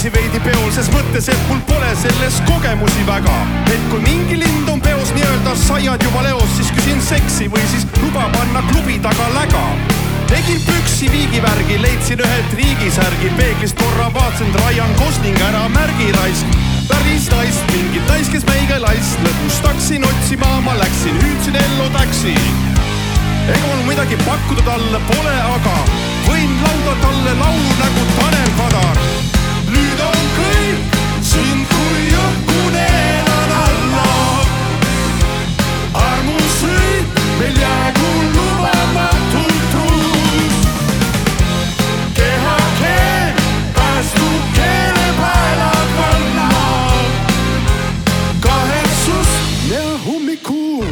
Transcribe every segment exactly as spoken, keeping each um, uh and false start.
naisi veidi peol, ses mõttes, et mul pole selles kogemusi väga. Et kui mingi lind on peos nii-öelda saiad juba leos, siis küsin seksi või siis luba panna klubi taga läga. Tegin püksi viigivärgi, leidsin ühed riigisärgi, peeglist korra vaatsen Ryan Gosling ära märgi raisk. Päris naist, mingit nais, kes meiga laist, lõpus taksin otsima, ma läksin, hüüdsin ellu taksi. Ega mul midagi pakkuda talle pole, aga võin lauda talle laulu nagu Tanel Padar. Nüüd on kõik sind kui õhkune elan alla. Armusrüüt meil jäägu lubamatult truus. Kehake päästub keele paelad vanna. Kahetsust ja hommikuul.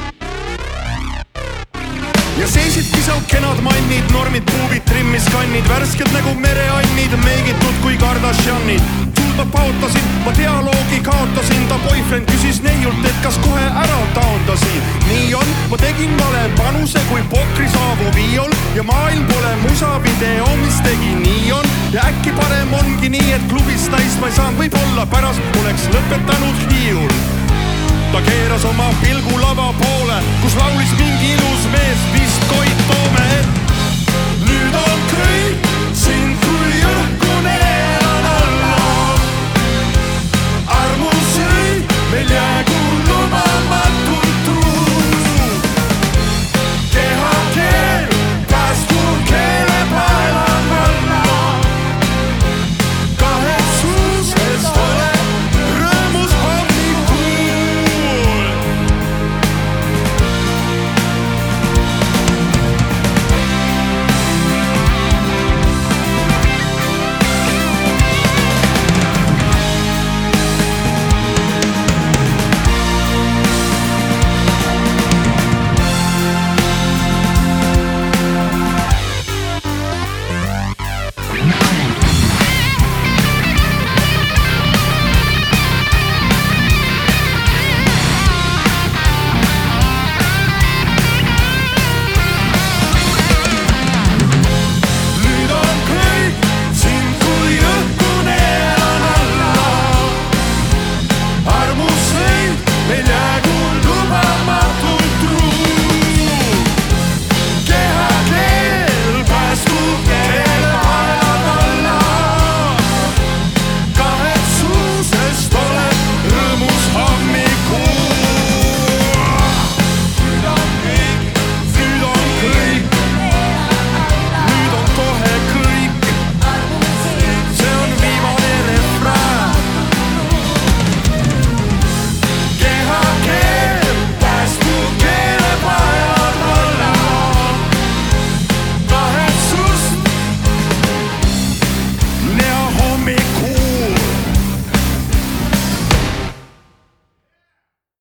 Ja seisid pisau kenad mannid, normid, puubid, trimmis kannid, värsked nagu mereannid, meigitud kui Kardashianid. Tulda paotasin, ma dialoogi kaotasin, ta boyfriend küsis neiult, et kas kohe ära taondasin. Nii on, ma tegin vale panuse kui pokri saavu viiol ja maailm pole musavideo, mis tegi nii on. Ja äkki parem ongi nii, et klubist naist ma ei saanud, võib-olla pärast oleks lõpetanud hiiul. Ta keeras oma pilgu lava poole, kus laulis mingi ilus mees, vist Koit Toome. Nüüd on kõik